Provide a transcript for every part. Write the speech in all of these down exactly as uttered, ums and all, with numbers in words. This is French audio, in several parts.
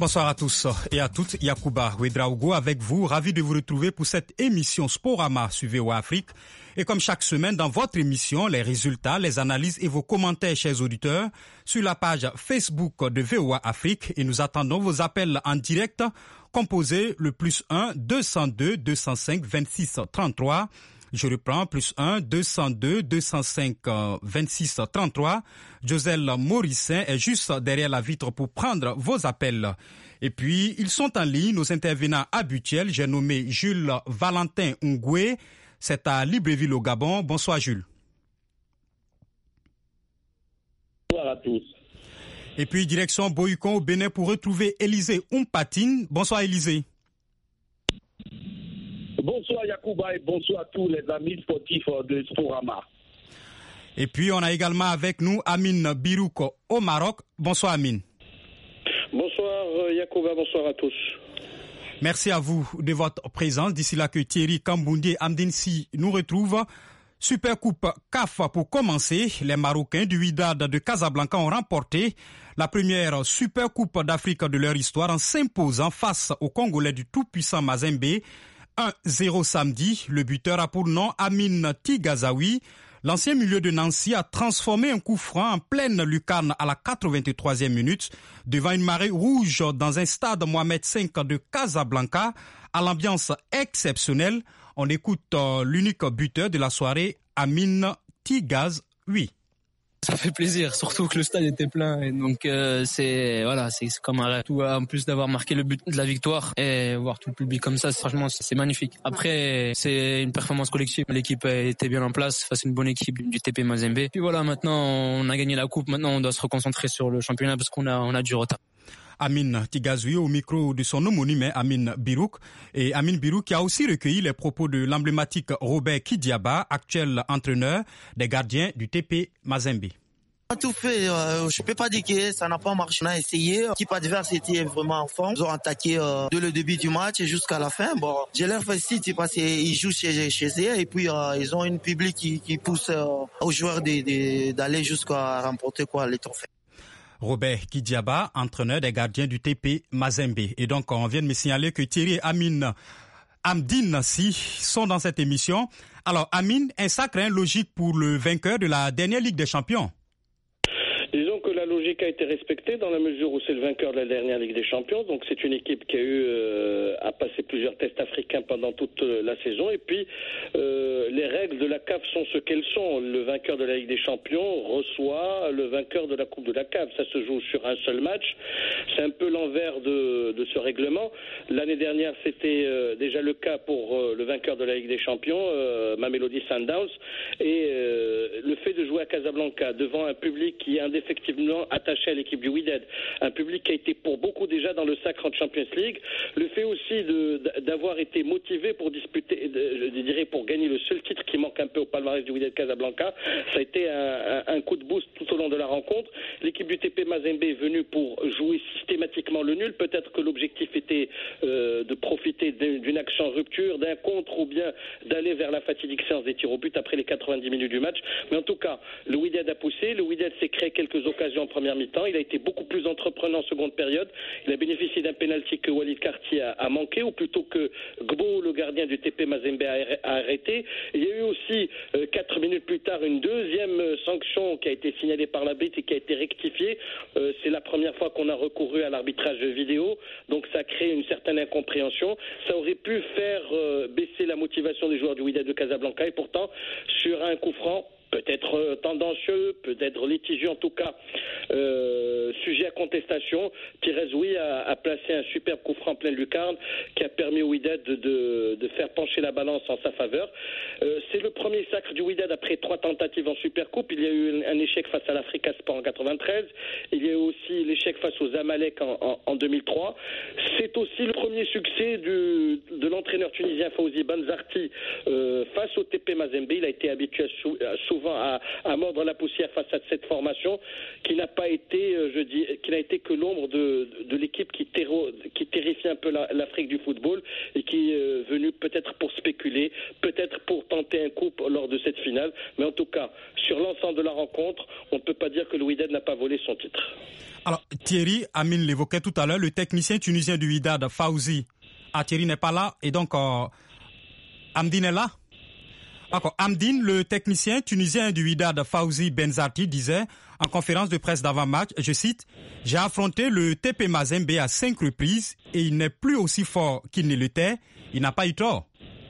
Bonsoir à tous et à toutes. Yacouba Ouedraogo avec vous, ravi de vous retrouver pour cette émission Sporama sur V O A Afrique. Et comme chaque semaine dans votre émission, les résultats, les analyses et vos commentaires, chers auditeurs, sur la page Facebook de V O A Afrique. Et nous attendons vos appels en direct. Composez le plus un deux cent deux deux cent cinq vingt-six trente-trois. Je reprends, plus un deux cent deux deux cent cinq vingt-six trente-trois. Joselle Morissin est juste derrière la vitre pour prendre vos appels. Et puis, ils sont en ligne, nos intervenants habituels. J'ai nommé Jules Valentin Ngoué. C'est à Libreville au Gabon. Bonsoir Jules. Bonsoir à tous. Et puis, direction Boycon au Bénin pour retrouver Élisée Umpatine. Bonsoir Élisée. Bonsoir Yacouba et bonsoir à tous les amis sportifs de Sporama. Et puis on a également avec nous Amine Birouk au Maroc. Bonsoir Amine. Bonsoir Yacouba, bonsoir à tous. Merci à vous de votre présence. D'ici là que Thierry Kamboundi et Amdinsi nous retrouvent. Super Coupe C A F pour commencer. Les Marocains du Wydad de Casablanca ont remporté la première Super Coupe d'Afrique de leur histoire en s'imposant face aux Congolais du tout-puissant Mazembe. un zéro samedi, le buteur a pour nom Amine Tigazaoui. L'ancien milieu de Nancy a transformé un coup franc en pleine lucarne à la quatre-vingt-troisième minute devant une marée rouge dans un stade Mohamed cinq de Casablanca à l'ambiance exceptionnelle. On écoute euh, l'unique buteur de la soirée, Amine Tigazaoui. Ça fait plaisir, surtout que le stade était plein et donc euh, c'est voilà, c'est comme un rêve. En plus d'avoir marqué le but de la victoire et voir tout le public comme ça, franchement c'est magnifique. Après c'est une performance collective, l'équipe était bien en place face à une bonne équipe du T P Mazembe. Puis voilà, maintenant on a gagné la coupe, maintenant on doit se reconcentrer sur le championnat parce qu'on a on a du retard. Amine Tigazaoui au micro de son homonyme Amine Birouk. Et Amine Birouk qui a aussi recueilli les propos de l'emblématique Robert Kidiaba, actuel entraîneur des gardiens du T P Mazembe. On a tout fait, euh, je peux pas dire que ça n'a pas marché. On a essayé. L'équipe adverse était vraiment en forme. Ils ont attaqué euh, dès le début du match et jusqu'à la fin. Bon, je leur félicite parce qu'ils jouent chez, chez eux et puis euh, ils ont un public qui, qui pousse euh, aux joueurs de, de, d'aller jusqu'à remporter quoi les trophées. Robert Kidiaba, entraîneur des gardiens du T P Mazembe. Et donc, on vient de me signaler que Thierry et Amine Amdine si sont dans cette émission. Alors, Amine, un sacré logique pour le vainqueur de la dernière Ligue des Champions. Disons que la logique a été respectée dans la mesure où c'est le vainqueur de la dernière Ligue des Champions. Donc c'est une équipe qui a eu euh, à passer plusieurs tests africains pendant toute la saison. Et puis euh, les règles de la C A F sont ce qu'elles sont. Le vainqueur de la Ligue des Champions reçoit le vainqueur de la Coupe de la C A F. Ça se joue sur un seul match. C'est un peu l'envers de, de ce règlement. L'année dernière, c'était euh, déjà le cas pour euh, le vainqueur de la Ligue des Champions, euh, Mamelodi Sundowns. Et euh, le fait de jouer à Casablanca devant un public qui est indéfectible, effectivement attaché à l'équipe du Wydad, un public qui a été pour beaucoup déjà dans le sacre en Champions League, le fait aussi de, d'avoir été motivé pour disputer, je dirais pour gagner le seul titre qui manque un peu au palmarès du Wydad Casablanca, ça a été un, un, un coup de boost tout au long de la rencontre. L'équipe du T P Mazembe est venue pour jouer systématiquement le nul, peut-être que l'objectif était euh, de profiter d'une action rupture, d'un contre ou bien d'aller vers la fatidique séance des tirs au but après les quatre-vingt-dix minutes du match, mais en tout cas, le Wydad a poussé, le Wydad s'est créé quelques occasions en première mi-temps, il a été beaucoup plus entreprenant en seconde période, il a bénéficié d'un pénalty que Walid Karti a, a manqué, ou plutôt que Gbo, le gardien du T P Mazembe, a, a arrêté. Il y a eu aussi, euh, quatre minutes plus tard, une deuxième sanction qui a été signalée par l'arbitre et qui a été rectifiée. Euh, c'est la première fois qu'on a recouru à l'arbitrage vidéo, donc ça a créé une certaine incompréhension. Ça aurait pu faire euh, baisser la motivation des joueurs du Wydad de Casablanca, et pourtant, sur un coup franc, peut-être tendancieux, peut-être litigieux, en tout cas euh, sujet à contestation, Tigazaoui a, a placé un superbe coup franc en pleine lucarne qui a permis au Wydad de, de, de faire pencher la balance en sa faveur. Euh, c'est le premier sacre du Wydad après trois tentatives en Supercoupe. Il y a eu un, un échec face à l'Africa Sport en quatre-vingt-treize. Il y a eu aussi l'échec face aux Zamalek en, en, en deux mille trois. C'est aussi le premier succès du, de l'entraîneur tunisien Fawzi Banzarti euh, face au T P Mazembe. Il a été habitué à, sou, à souvent À, à mordre la poussière face à cette formation qui n'a pas été, je dis, qui n'a été que l'ombre de, de l'équipe qui, terro, qui terrifie un peu la, l'Afrique du football et qui est venue peut-être pour spéculer, peut-être pour tenter un coup coupe lors de cette finale. Mais en tout cas, sur l'ensemble de la rencontre, on ne peut pas dire que le Wydad n'a pas volé son titre. Alors, Thierry, Amine l'évoquait tout à l'heure, le technicien tunisien du Wydad, Fawzi. Ah, Thierry n'est pas là, et donc euh, Amdine est là. D'accord. Amdine, le technicien tunisien du Wydad, Fawzi Benzarti, disait en conférence de presse d'avant-match, je cite, « J'ai affronté le T P Mazembe à cinq reprises et il n'est plus aussi fort qu'il ne l'était. Il n'a pas eu tort. »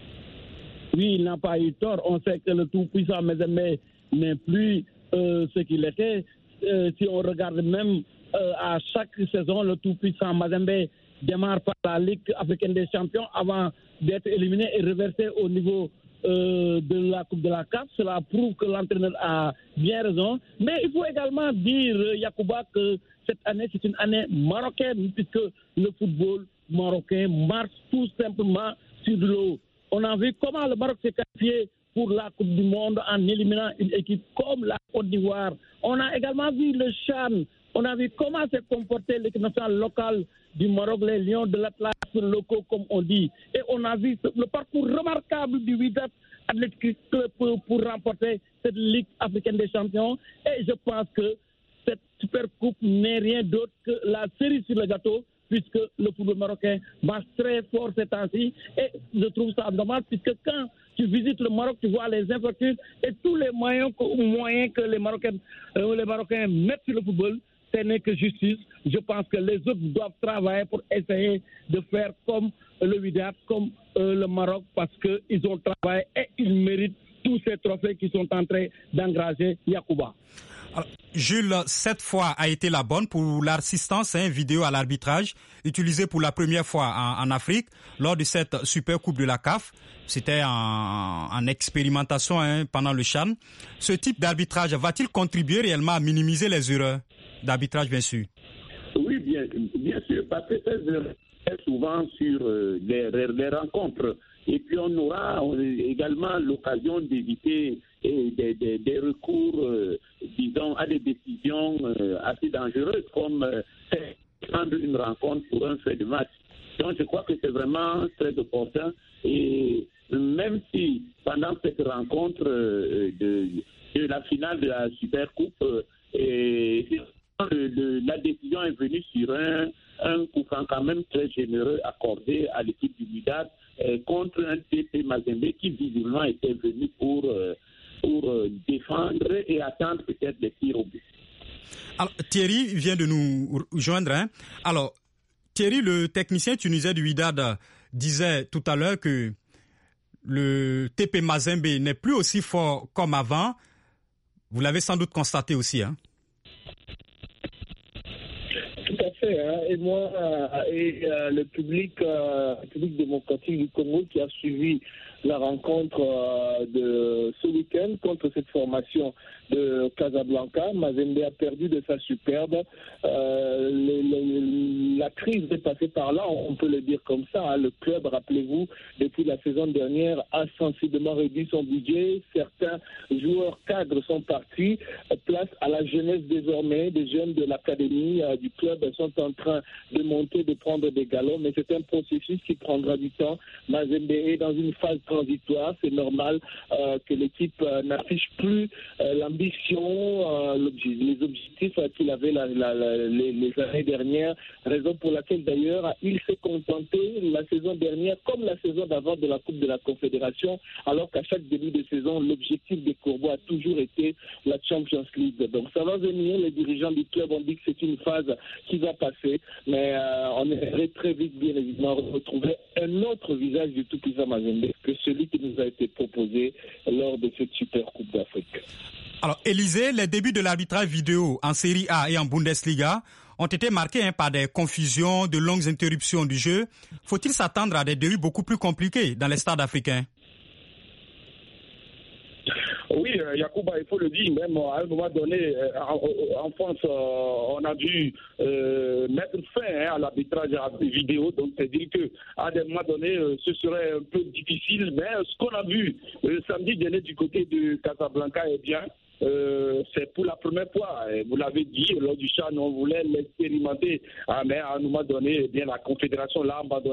Oui, il n'a pas eu tort. On sait que le tout-puissant Mazembe n'est plus euh, ce qu'il était. Euh, si on regarde même euh, à chaque saison, le tout-puissant Mazembe démarre par la Ligue africaine des champions avant d'être éliminé et reversé au niveau euh, de la Coupe de la C A F. Cela prouve que l'entraîneur a bien raison. Mais il faut également dire, Yacouba, que cette année, c'est une année marocaine, puisque le football marocain marche tout simplement sur l'eau. On a vu comment le Maroc s'est qualifié pour la Coupe du Monde en éliminant une équipe comme la Côte d'Ivoire. On a également vu le CHAN. On a vu comment s'est comportée l'équipe nationale locale du Maroc, les Lions de l'Atlas locaux, comme on dit. Et on a vu le parcours remarquable du Wydad Athletic Club pour, pour remporter cette Ligue africaine des champions. Et je pense que cette super coupe n'est rien d'autre que la cerise sur le gâteau, puisque le football marocain marche très fort ces temps-ci. Et je trouve ça dommage, puisque quand tu visites le Maroc, tu vois les infrastructures et tous les moyens que, moyens que les Marocains, euh, les Marocains mettent sur le football. Ce n'est que justice. Je pense que les autres doivent travailler pour essayer de faire comme le Wydad, comme euh, le Maroc, parce qu'ils ont travaillé et ils méritent tous ces trophées qui sont en train d'engranger Yacouba. Alors, Jules, cette fois a été la bonne pour l'assistance hein, vidéo à l'arbitrage utilisée pour la première fois en, en Afrique lors de cette Super Coupe de la C A F. C'était en, en expérimentation hein, pendant le CHAN. Ce type d'arbitrage va-t-il contribuer réellement à minimiser les erreurs d'arbitrage, bien sûr? Oui, bien, bien sûr, parce que ces erreurs souvent sur euh, les, les rencontres. Et puis on aura également l'occasion d'éviter eh, des, des, des recours, euh, disons, à des décisions euh, assez dangereuses, comme euh, prendre une rencontre pour un fait de match. Donc je crois que c'est vraiment très opportun. Et même si pendant cette rencontre euh, de, de la finale de la Super Coupe, euh, et, Le, le, la décision est venue sur un, un coup franc quand même très généreux accordé à l'équipe du Wydad euh, contre un T P Mazembe qui visiblement était venu pour, euh, pour euh, défendre et attendre peut-être des tirs au but. Alors, Thierry vient de nous joindre. Hein. Alors, Thierry, le technicien tunisien du Wydad, disait tout à l'heure que le T P Mazembe n'est plus aussi fort comme avant. Vous l'avez sans doute constaté aussi, hein? Hein, et moi euh, et euh, le public, euh, le public démocratique du Congo qui a suivi la rencontre euh, de ce week-end contre cette formation de Casablanca. Mazembe a perdu de sa superbe. Euh, le, le, la crise est passée par là, on peut le dire comme ça. Hein. Le club, rappelez-vous, depuis la saison dernière, a sensiblement réduit son budget. Certains joueurs cadres sont partis. Place à la jeunesse désormais. Des jeunes de l'académie euh, du club sont en train de monter, de prendre des galons, mais c'est un processus qui prendra du temps. Mazembe est dans une phase transitoire. C'est normal euh, que l'équipe euh, n'affiche plus euh, l'ambition, euh, les objectifs euh, qu'il avait la, la, la, les, les années dernières, raison pour laquelle d'ailleurs il s'est contenté la saison dernière comme la saison d'avant de la Coupe de la Confédération, alors qu'à chaque début de saison, l'objectif des Corbeaux a toujours été la Champions League. Donc ça va venir, les dirigeants du club ont dit que c'est une phase qui va passer, mais euh, on aimerait très vite bien évidemment retrouver un autre visage du tout-puissant Mazembe que celui qui nous a été proposé lors de cette Super Coupe d'Afrique. Alors, Élisée, les débuts de l'arbitrage vidéo en Série A et en Bundesliga ont été marqués hein, par des confusions, de longues interruptions du jeu. Faut-il s'attendre à des débuts beaucoup plus compliqués dans les stades africains? Oui, euh, Yacouba, il faut le dire, même à un moment donné, euh, en, en France, euh, on a dû euh, mettre fin hein, à l'arbitrage vidéo, donc c'est-à-dire qu'à un moment donné, euh, ce serait un peu difficile, mais ce qu'on a vu euh, samedi dernier du côté de Casablanca est bien. Euh, c'est pour la première fois, et vous l'avez dit, lors du CHAN, on voulait l'expérimenter, ah, mais à un moment donné, eh bien, la Confédération l'a abandonné.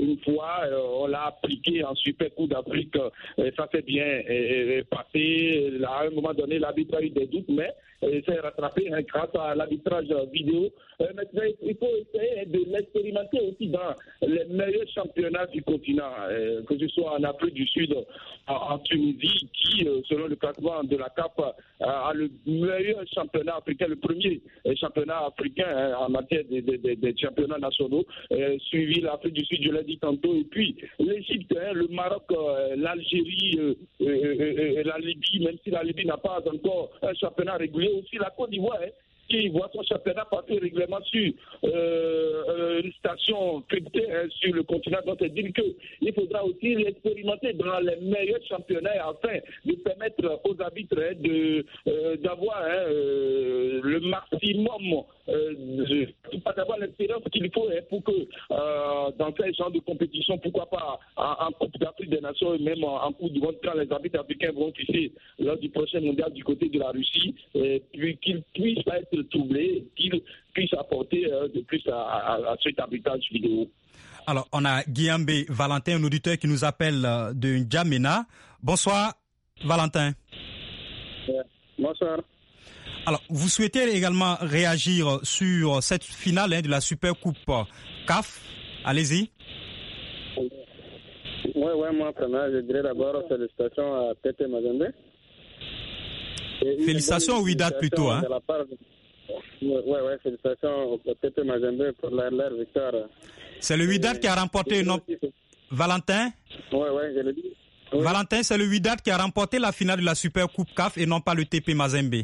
une fois, euh, on l'a appliqué en Super Coupe d'Afrique, euh, ça s'est bien euh, passé. À un moment donné, l'arbitre a eu des doutes, mais il s'est rattrapé hein, grâce à l'arbitrage vidéo. Euh, maintenant, il faut essayer de l'expérimenter aussi dans les meilleurs championnats du continent, euh, que ce soit en Afrique du Sud, en, en Tunisie, qui, euh, selon le classement de la C A F, euh, a le meilleur championnat africain, le premier championnat africain hein, en matière des de, de, de championnats nationaux, euh, suivi l'Afrique du Sud, je l'ai dit tantôt, et puis l'Égypte, hein, le Maroc, euh, l'Algérie, euh, euh, euh, euh, la Libye, même si la Libye n'a pas encore un championnat régulier, aussi la Côte d'Ivoire, hein, qui voit son championnat passer régulièrement sur euh, euh, une station cryptée hein, sur le continent. Donc, c'est dire qu'il faudra aussi l'expérimenter dans les meilleurs championnats afin de permettre aux arbitres hein, de, euh, d'avoir hein, euh, le maximum, euh, de, d'avoir l'expérience qu'il faut hein, pour que euh, dans ces genres de compétition, pourquoi pas en, en Coupe d'Afrique des Nations et même en, en Coupe du Monde, quand les arbitres africains vont tisser lors du prochain mondial du côté de la Russie, et puis qu'ils puissent être troublé, qu'il puisse apporter euh, de plus à, à, à cet arbitrage vidéo. Alors, on a Guillaume Valentin, un auditeur qui nous appelle euh, de N'Djamena. Bonsoir, Valentin. Ouais. Bonsoir. Alors, vous souhaitez également réagir sur cette finale hein, de la Super Coupe C A F. Allez-y. Oui, ouais, moi, premièrement, je dirais d'abord félicitations à Tete Mazembe. Félicitations au Wydad plutôt, hein. Oui, ouais, ouais, félicitations au Tete Mazembe pour leur, leur victoire. C'est le Wydad qui a remporté, non Valentin? Oui, oui, je le dis. Oui. Valentin, c'est le Wydad qui a remporté la finale de la Super Coupe C A F et non pas le T P Mazembe.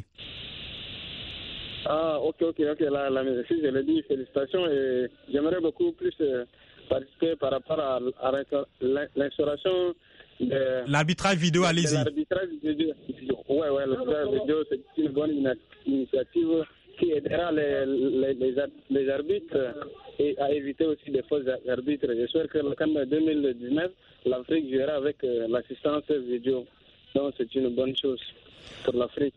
Ah, ok, ok, ok, là, là, si je le dis, félicitations et j'aimerais beaucoup plus euh, participer par rapport à, à l'instauration de... L'arbitrage vidéo, de, allez-y. L'arbitrage vidéo, ouais, ouais, l'arbitrage vidéo, c'est une bonne initiative qui aidera les, les, les, les arbitres et à éviter aussi des faux arbitres. J'espère que en deux mille dix-neuf, l'Afrique jouera avec euh, l'assistance vidéo. Donc c'est une bonne chose pour l'Afrique.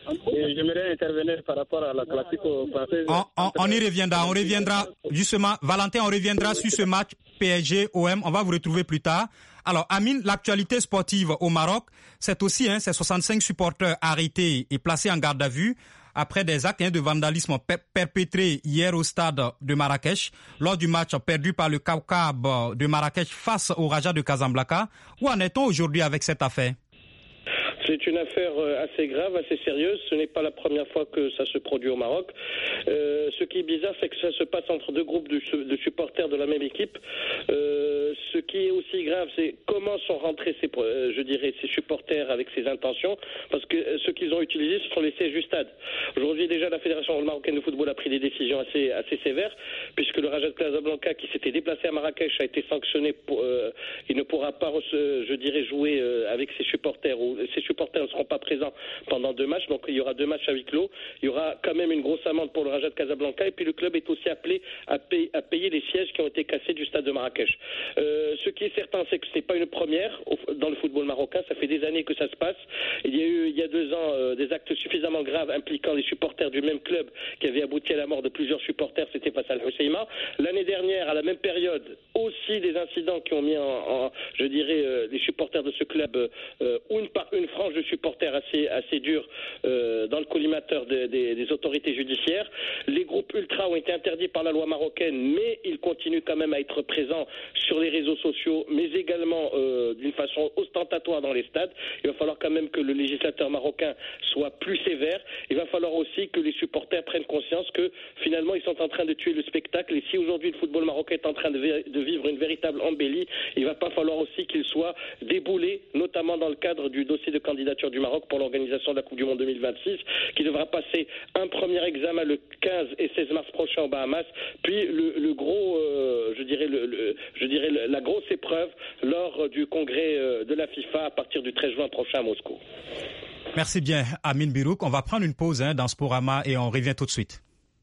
Et j'aimerais intervenir par rapport à la classico française. On, on, on y reviendra, on reviendra justement, Valentin, on reviendra sur ce match P S G O M, on va vous retrouver plus tard. Alors, Amine, l'actualité sportive au Maroc, c'est aussi hein, ces soixante-cinq supporters arrêtés et placés en garde à vue après des actes hein, de vandalisme per- perpétrés hier au stade de Marrakech lors du match perdu par le Kaukab de Marrakech face au Raja de Casablanca. Où en est-on aujourd'hui avec cette affaire ? C'est une affaire assez grave, assez sérieuse. Ce n'est pas la première fois que ça se produit au Maroc. Euh, ce qui est bizarre, c'est que ça se passe entre deux groupes de, de supporters de la même équipe. Euh, ce qui est aussi grave, c'est comment sont rentrés ces, euh, je dirais, ces supporters avec ces intentions, parce que euh, ce qu'ils ont utilisé, ce sont les sièges du stade. Aujourd'hui, déjà, la Fédération marocaine de football a pris des décisions assez, assez sévères, puisque le Raja de Casablanca, qui s'était déplacé à Marrakech, a été sanctionné. Pour, euh, il ne pourra pas, je dirais, jouer euh, avec ses supporters ou ses supporters supporters ne seront pas présents pendant deux matchs, donc il y aura deux matchs à huis clos. Il y aura quand même une grosse amende pour le Raja de Casablanca, et puis le club est aussi appelé à, paye, à payer les sièges qui ont été cassés du stade de Marrakech. Euh, ce qui est certain, c'est que ce n'est pas une première dans le football marocain, ça fait des années que ça se passe. Il y a eu, il y a deux ans, euh, des actes suffisamment graves impliquant les supporters du même club qui avaient abouti à la mort de plusieurs supporters, c'était face à Al-Husseima. L'année dernière, à la même période, aussi des incidents qui ont mis en, en je dirais, euh, les supporters de ce club, euh, une par une frange de supporters assez, assez durs euh, dans le collimateur de, de, des autorités judiciaires. Les groupes ultras ont été interdits par la loi marocaine, mais ils continuent quand même à être présents sur les réseaux sociaux, mais également euh, d'une façon ostentatoire dans les stades. Il va falloir quand même que le législateur marocain soit plus sévère. Il va falloir aussi que les supporters prennent conscience que finalement ils sont en train de tuer le spectacle, et si aujourd'hui le football marocain est en train de, vé- de vivre une véritable embellie, il va pas falloir aussi qu'il soit déboulé, notamment dans le cadre du dossier de candidature du Maroc pour l'organisation de la Coupe du Monde deux mille vingt-six, qui devra passer un premier examen le quinze et seize mars prochain aux Bahamas, puis le, le gros, euh, je dirais, le, le, je dirais le, la grosse épreuve lors du congrès de la FIFA à partir du treize juin prochain à Moscou. Merci bien, Amine Birouk. On va prendre une pause hein, dans Sporama et on revient tout de suite.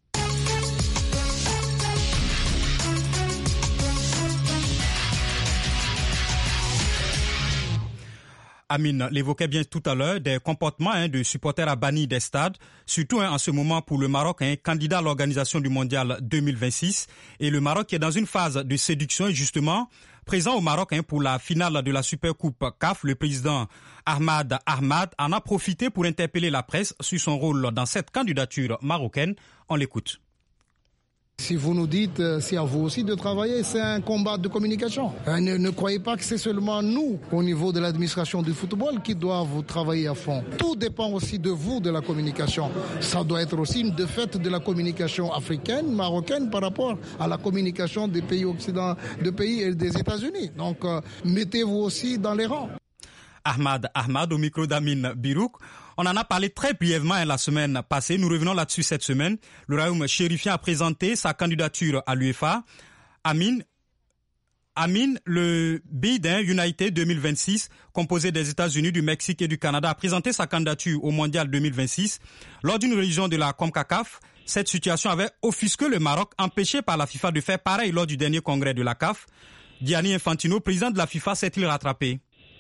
Amine l'évoquait bien tout à l'heure, des comportements hein, de supporters à bannis des stades, surtout hein, en ce moment pour le Maroc, hein, candidat à l'organisation du Mondial deux mille vingt-six. Et le Maroc est dans une phase de séduction et justement, présent au Maroc hein, pour la finale de la Supercoupe C A F, le président Ahmad Ahmad en a profité pour interpeller la presse sur son rôle dans cette candidature marocaine. On l'écoute. Si vous nous dites, c'est à vous aussi de travailler, c'est un combat de communication. Ne, ne croyez pas que c'est seulement nous, au niveau de l'administration du football, qui doivent travailler à fond. Tout dépend aussi de vous, de la communication. Ça doit être aussi une défaite de la communication africaine, marocaine, par rapport à la communication des pays occidentaux, des pays et des États-Unis. Donc, euh, mettez-vous aussi dans les rangs. Ahmad Ahmad au micro d'Amin Birouk. On en a parlé très brièvement la semaine passée. Nous revenons là-dessus cette semaine. Le royaume chérifien a présenté sa candidature à l'UEFA. Amin, Amin, le bid United deux mille vingt-six, composé des États-Unis, du Mexique et du Canada, a présenté sa candidature au Mondial deux mille vingt-six. Lors d'une réunion de la CONCACAF, cette situation avait offusqué le Maroc, empêché par la FIFA de faire pareil lors du dernier congrès de la C A F. Gianni Infantino, président de la FIFA, s'est-il rattrapé?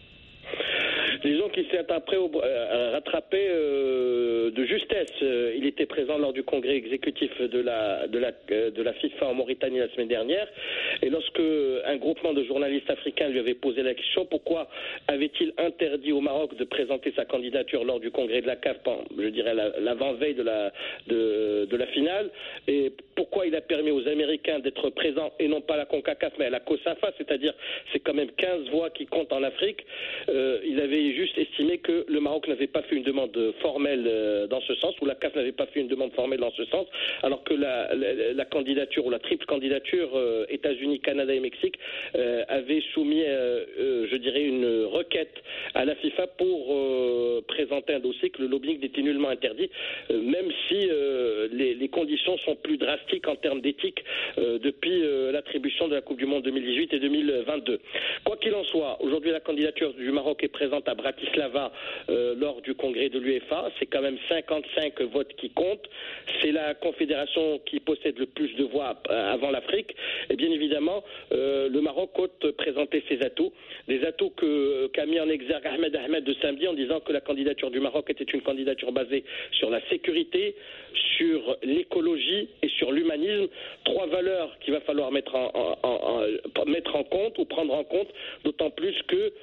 Disons qu'il s'est après, euh, rattrapé euh, de justesse. Euh, il était présent lors du congrès exécutif de la, de, la, euh, de la FIFA en Mauritanie la semaine dernière. Et lorsque un groupement de journalistes africains lui avait posé la question, pourquoi avait-il interdit au Maroc de présenter sa candidature lors du congrès de la C A F, je dirais l'avant-veille de la, de, de la finale, et pourquoi il a permis aux Américains d'être présents, et non pas à la CONCACAF, mais à la COSAFA, c'est-à-dire c'est quand même quinze voix qui comptent en Afrique. Euh, il avait juste estimé que le Maroc n'avait pas fait une demande formelle euh, dans ce sens, ou la C A F n'avait pas fait une demande formelle dans ce sens, alors que la, la, la candidature, ou la triple candidature euh, États-Unis, Canada et Mexique euh, avait soumis, euh, euh, je dirais, une requête à la FIFA pour euh, présenter un dossier que le lobbying était nullement interdit, euh, même si euh, les, les conditions sont plus drastiques en termes d'éthique euh, depuis euh, l'attribution de la Coupe du Monde deux mille dix-huit et deux mille vingt-deux. Quoi qu'il en soit, aujourd'hui la candidature du Maroc est présente à Bratislava euh, lors du congrès de l'UEFA. C'est quand même cinquante-cinq votes qui comptent. C'est la confédération qui possède le plus de voix avant l'Afrique. Et bien évidemment, euh, le Maroc compte présenter ses atouts. Des atouts que, qu'a mis en exergue Ahmed Ahmed de samedi en disant que la candidature du Maroc était une candidature basée sur la sécurité, sur l'écologie et sur l'humanisme. Trois valeurs qu'il va falloir mettre en, en, en, en, mettre en compte ou prendre en compte, d'autant plus que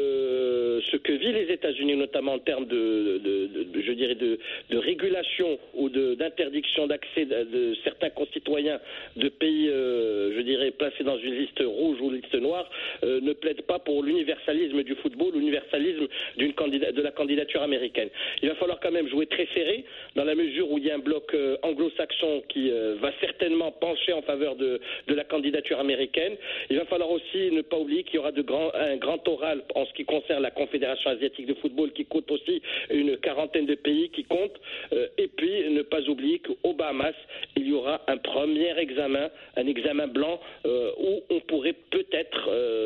euh, ce que vivent les États-Unis, notamment en termes de, de, de, de je dirais, de, de régulation ou de, d'interdiction d'accès de, de certains concitoyens de pays, euh, je dirais, placés dans une liste rouge ou liste noire, euh, ne plaident pas pour l'universalisme du football, l'universalisme d'une candida- de la candidature américaine. Il va falloir quand même jouer très serré, dans la mesure où il y a un bloc euh, anglo-saxon qui euh, va certainement pencher en faveur de, de la candidature américaine. Il va falloir aussi ne pas oublier qu'il y aura de grands, un grand oral en ce qui concerne la Confédération asiatique de football qui compte aussi une quarantaine de pays qui comptent. Euh, et puis ne pas oublier qu'aux Bahamas, il y aura un premier examen, un examen blanc euh, où on pourrait peut-être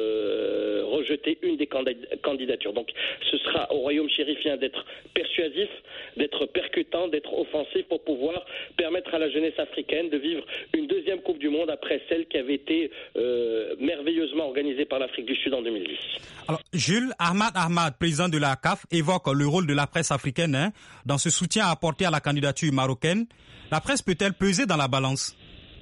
euh, rejeter une des candidatures. Donc ce sera au royaume chérifien d'être persuasif, d'être percutant, d'être offensif pour pouvoir permettre à la jeunesse africaine de vivre une deuxième Coupe du Monde après celle qui avait été euh, merveilleusement organisée par l'Afrique du Sud en deux mille dix. Alors, Jules Ahmad Ahmad, président de la C A F, évoque le rôle de la presse africaine hein, dans ce soutien apporté à la candidature marocaine. La presse peut-elle peser dans la balance?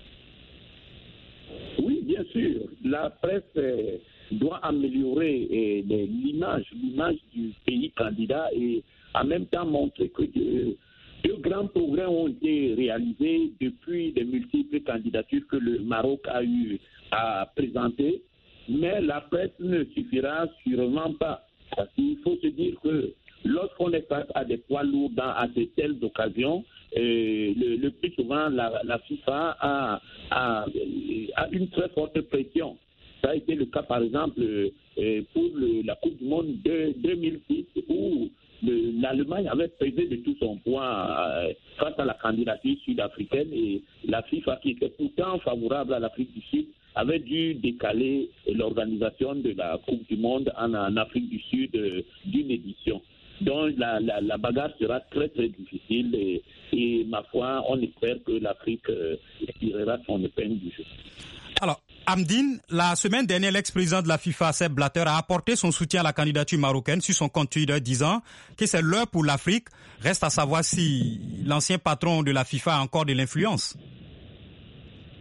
Oui, bien sûr. La presse euh, doit améliorer euh, l'image, l'image du pays candidat et en même temps montrer que de, de grands progrès ont été réalisés depuis les multiples candidatures que le Maroc a eu à présenter. Mais la presse ne suffira sûrement pas. Parce qu'il faut se dire que lorsqu'on est face à des poids lourds dans, à de telles occasions, euh, le, le plus souvent, la, la FIFA a, a, a une très forte pression. Ça a été le cas, par exemple, euh, pour le, la Coupe du Monde de deux mille six, où le, l'Allemagne avait pesé de tout son poids euh, face à la candidature sud-africaine et la FIFA, qui était pourtant favorable à l'Afrique du Sud, avait dû décaler l'organisation de la Coupe du Monde en, en Afrique du Sud euh, d'une édition. Donc la, la, la bagarre sera très très difficile et, et ma foi, on espère que l'Afrique euh, tirera son épingle du jeu. Alors, Amdine, la semaine dernière, l'ex-président de la FIFA, Sepp Blatter, a apporté son soutien à la candidature marocaine sur son compte Twitter, disant que c'est l'heure pour l'Afrique. Reste à savoir si l'ancien patron de la FIFA a encore de l'influence.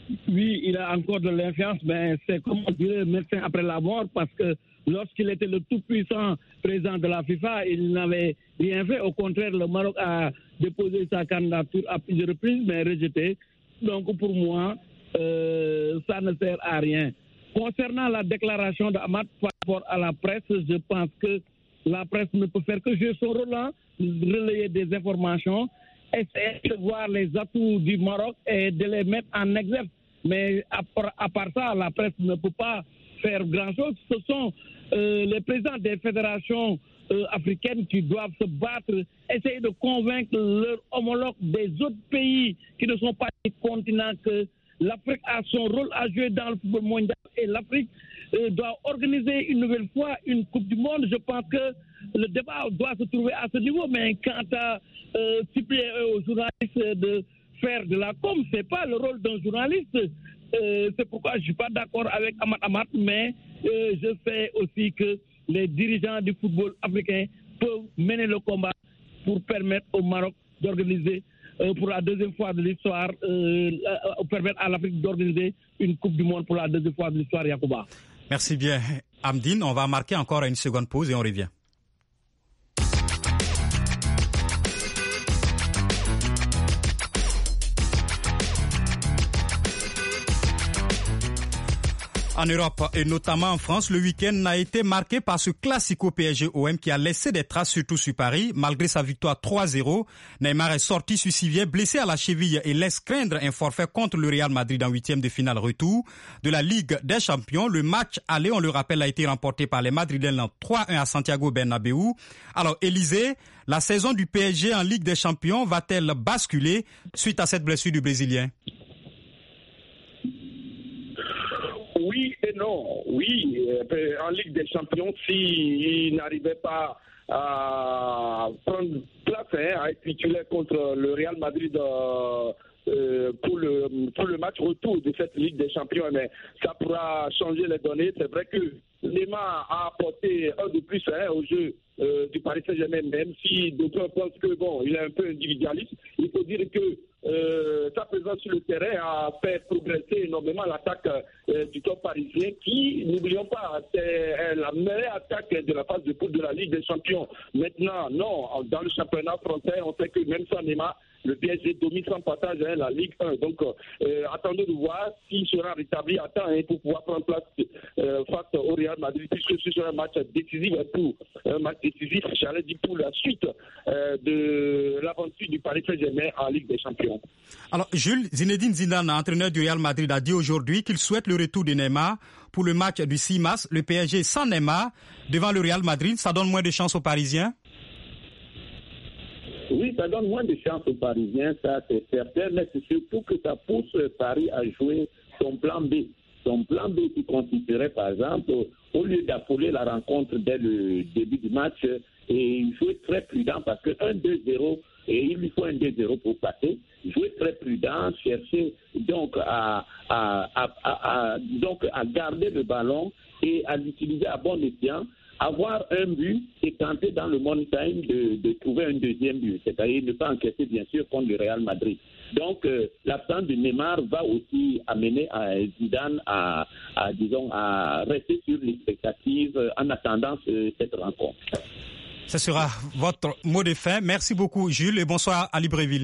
Oui, il a encore de l'influence, mais c'est comme on dirait le médecin après la mort, parce que lorsqu'il était le tout-puissant président de la FIFA, il n'avait rien fait. Au contraire, le Maroc a déposé sa candidature à plusieurs reprises, mais rejeté. Donc pour moi, euh, ça ne sert à rien. Concernant la déclaration d'Hamad par rapport à la presse, je pense que la presse ne peut faire que jouer son rôle, hein, relayer des informations, essayer de voir les atouts du Maroc et de les mettre en exergue. Mais à part, à part ça, la presse ne peut pas faire grand-chose. Ce sont euh, les présidents des fédérations euh, africaines qui doivent se battre, essayer de convaincre leurs homologues des autres pays qui ne sont pas des continents que l'Afrique a son rôle à jouer dans le football mondial et l'Afrique euh, doit organiser une nouvelle fois une Coupe du Monde. Je pense que le débat doit se trouver à ce niveau, mais quant à euh, supplier aux journalistes de faire de la com, c'est pas le rôle d'un journaliste. Euh, c'est pourquoi je ne suis pas d'accord avec Hamad Hamad, mais euh, je sais aussi que les dirigeants du football africain peuvent mener le combat pour permettre au Maroc d'organiser euh, pour la deuxième fois de l'histoire, euh, euh, permettre à l'Afrique d'organiser une Coupe du Monde pour la deuxième fois de l'histoire, Yacouba. Merci bien, Amdine. On va marquer encore une seconde pause et on revient. En Europe et notamment en France, le week-end a été marqué par ce classico P S G-O M qui a laissé des traces surtout sur Paris. Malgré sa victoire trois zéro, Neymar est sorti sur civière, blessé à la cheville et laisse craindre un forfait contre le Real Madrid en huitième de finale retour de la Ligue des Champions. Le match aller, on le rappelle, a été remporté par les Madrilènes trois un à Santiago Bernabéu. Alors, Élisée, la saison du P S G en Ligue des Champions va-t-elle basculer suite à cette blessure du Brésilien? Oui et non. Oui, en Ligue des Champions, s'il n'arrivait pas à prendre place, hein, à être titulaire contre le Real Madrid euh, euh, pour, le, pour le match retour de cette Ligue des Champions, mais ça pourra changer les données. C'est vrai que Neymar a apporté un de plus hein, au jeu euh, du Paris Saint-Germain, même si d'autres pensent que bon, il est un peu individualiste. Il faut dire que Euh, sa présence sur le terrain a fait progresser énormément l'attaque euh, du club parisien qui, n'oublions pas, c'est la meilleure attaque de la phase de poule de la Ligue des Champions. Maintenant, non, dans le championnat français, on sait que même sans Neymar, le P S G domine sans partage hein, la Ligue un. Donc, euh, attendons de voir s'il sera rétabli à temps hein, pour pouvoir prendre place euh, face au Real Madrid, puisque ce sera un match décisif pour un match décisif, j'allais dire pour la suite euh, de l'aventure du Paris Saint-Germain en Ligue des Champions. Alors, Jules, Zinedine Zidane, entraîneur du Real Madrid, a dit aujourd'hui qu'il souhaite le retour de Neymar pour le match du six mars. Le P S G sans Neymar devant le Real Madrid, ça donne moins de chance aux Parisiens? Oui, ça donne moins de chance aux Parisiens, ça c'est certain, mais c'est surtout que ça pousse Paris à jouer son plan B. Son plan B qui consisterait, par exemple, au lieu d'affoler la rencontre dès le début du match, et jouer très prudent parce que un deux zéro, et il lui faut un deux zéro pour passer, jouer très prudent, chercher donc à, à, à, à, à, donc à garder le ballon et à l'utiliser à bon escient, avoir un but et tenter dans le money time de, de trouver un deuxième but, c'est-à-dire ne pas encaisser bien sûr contre le Real Madrid. Donc euh, l'absence de Neymar va aussi amener à Zidane à, à disons à rester sur l'expectative en attendant ce, cette rencontre. Ce sera votre mot de fin. Merci beaucoup Jules et bonsoir à Libreville.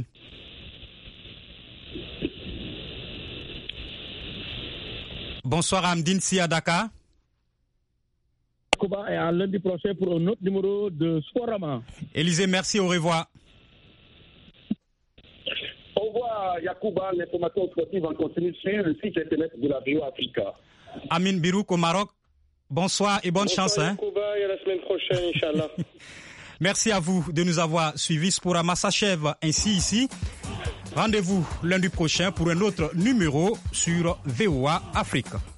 Bonsoir à Amdine Si à Dakar. Et à lundi prochain pour un autre numéro de Sporama. Élisée, merci, au revoir. Au revoir Yacouba, l'information sportive en continu sur le site internet de la Rio Africa. Amine Birouk au Maroc, bonsoir et bonne bonsoir chance. Yacouba, hein. Et à la semaine prochaine, Inch'Allah. Merci à vous de nous avoir suivis. Sporama s'achève ainsi ici. Rendez-vous lundi prochain pour un autre numéro sur V O A Afrique.